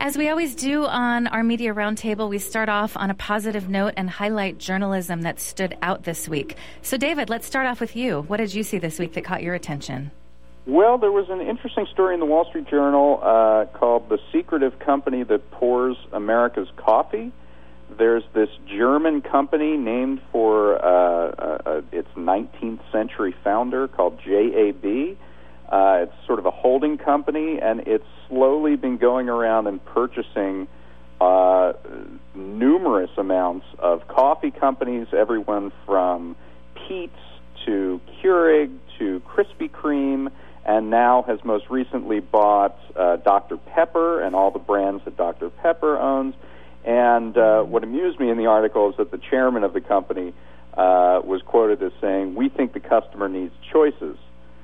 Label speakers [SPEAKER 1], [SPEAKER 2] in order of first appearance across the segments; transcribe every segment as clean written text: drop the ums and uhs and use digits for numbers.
[SPEAKER 1] As we always do on our Media Roundtable, we start off on a positive note and highlight journalism that stood out this week. So, David, let's start off with you. What did you see this week that caught your attention?
[SPEAKER 2] Well, there was an interesting story in the Wall Street Journal called The Secretive Company That Pours America's Coffee. There's this German company named for its 19th century founder called JAB. It's sort of a holding company, and it's slowly been going around and purchasing numerous amounts of coffee companies, everyone from Peet's to Keurig to Krispy Kreme, and now has most recently bought Dr. Pepper and all the brands that Dr. Pepper owns. And what amused me in the article is that the chairman of the company was quoted as saying, "We think the customer needs choices,"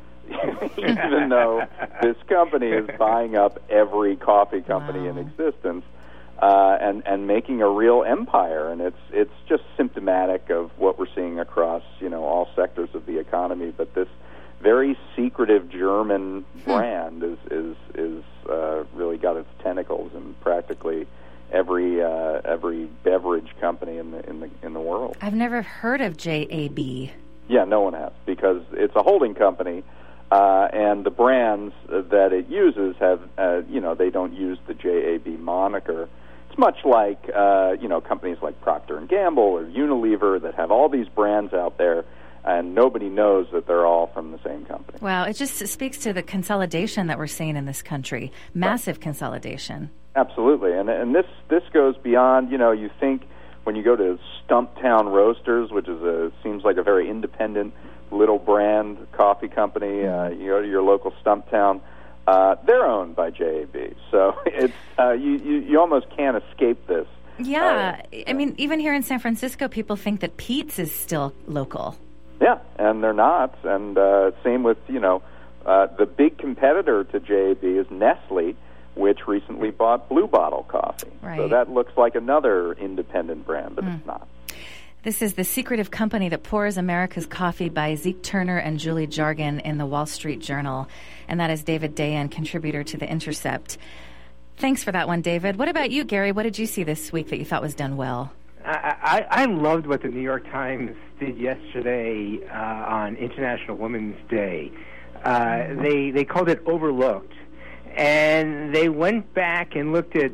[SPEAKER 2] even though this company is buying up every coffee company in existence and making a real empire. And it's just symptomatic of what we're seeing across all sectors of the economy. But this very secretive German brand is really got its tentacles in practically every beverage company in the world.
[SPEAKER 1] I've never heard of JAB.
[SPEAKER 2] Yeah, no one has, because it's a holding company, and the brands that it uses have they don't use the JAB moniker. It's much like companies like Procter and Gamble or Unilever that have all these brands out there, and nobody knows that they're all from the same company.
[SPEAKER 1] Wow, it just speaks to the consolidation that we're seeing in this country. Massive consolidation.
[SPEAKER 2] Absolutely, and this goes beyond. You think when you go to Stumptown Roasters, which seems like a very independent little brand coffee company. You go to your local Stumptown, they're owned by JAB. So it's you almost can't escape this.
[SPEAKER 1] Yeah, I mean, even here in San Francisco, people think that Peet's is still local.
[SPEAKER 2] Yeah, and they're not. And same with the big competitor to JAB is Nestle, which recently bought Blue Bottle Coffee.
[SPEAKER 1] Right.
[SPEAKER 2] So that looks like another independent brand, but it's not.
[SPEAKER 1] This is The Secretive Company That Pours America's Coffee by Zeke Turner and Julie Jargon in the Wall Street Journal. And that is David Dayen, contributor to The Intercept. Thanks for that one, David. What about you, Gary? What did you see this week that you thought was done well?
[SPEAKER 3] I loved what the New York Times did yesterday on International Women's Day. They called it Overlooked. And they went back and looked at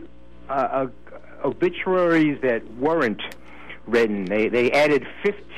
[SPEAKER 3] obituaries that weren't written. They added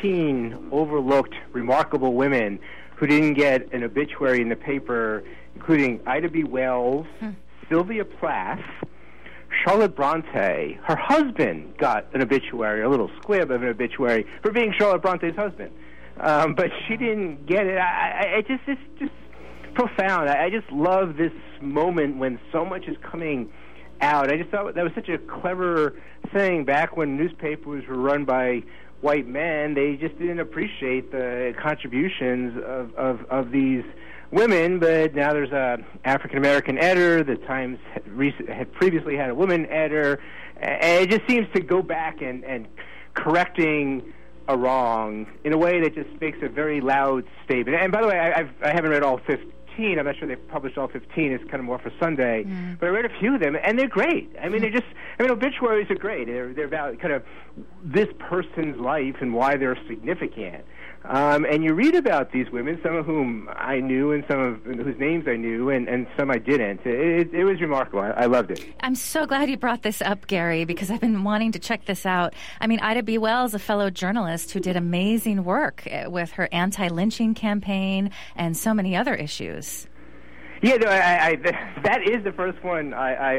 [SPEAKER 3] 15 overlooked, remarkable women who didn't get an obituary in the paper, including Ida B. Wells, Sylvia Plath, Charlotte Bronte. Her husband got an obituary, a little squib of an obituary, for being Charlotte Bronte's husband. But she didn't get it. It's just profound. I just love this moment when so much is coming out. I just thought that was such a clever thing. Back when newspapers were run by white men, they just didn't appreciate the contributions of these women. But now there's a African-American editor. The Times had previously had a woman editor. And it just seems to go back and correcting a wrong in a way that just makes a very loud statement. And by the way, I haven't read all 15. I'm not sure they've published all 15. It's kind of more for Sunday. But I read a few of them, and they're great. I mean, obituaries are great. They're about kind of this person's life and why they're significant. And you read about these women, some of whom I knew and some of whose names I knew and some I didn't. It was remarkable. I loved it.
[SPEAKER 1] I'm so glad you brought this up, Gary, because I've been wanting to check this out. I mean, Ida B. Wells, a fellow journalist who did amazing work with her anti-lynching campaign and so many other issues.
[SPEAKER 3] Yeah, no, that is the first one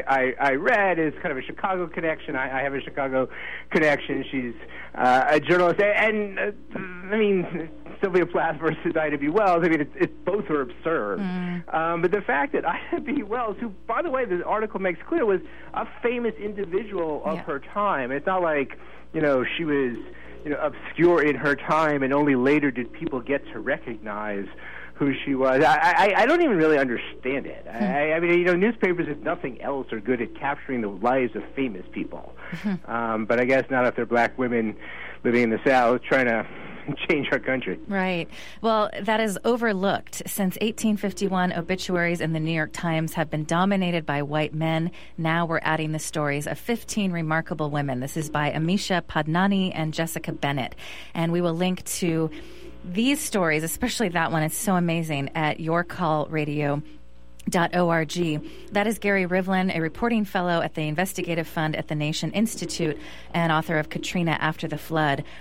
[SPEAKER 3] I read. Is kind of a Chicago connection. I have a Chicago connection. She's a journalist, and I mean, Sylvia Plath versus Ida B. Wells. I mean, both are absurd. But the fact that Ida B. Wells, who, by the way, the article makes clear, was a famous individual of her time. It's not like she was obscure in her time, and only later did people get to recognize who she was. I don't even really understand it. I mean, newspapers, if nothing else, are good at capturing the lives of famous people. But I guess not if they're black women living in the South trying to, change our country.
[SPEAKER 1] Right. Well, that is overlooked. Since 1851, obituaries in the New York Times have been dominated by white men. Now we're adding the stories of 15 remarkable women. This is by Amisha Padnani and Jessica Bennett. And we will link to these stories, especially that one. It's so amazing, at yourcallradio.org. That is Gary Rivlin, a reporting fellow at the Investigative Fund at the Nation Institute and author of Katrina After the Flood.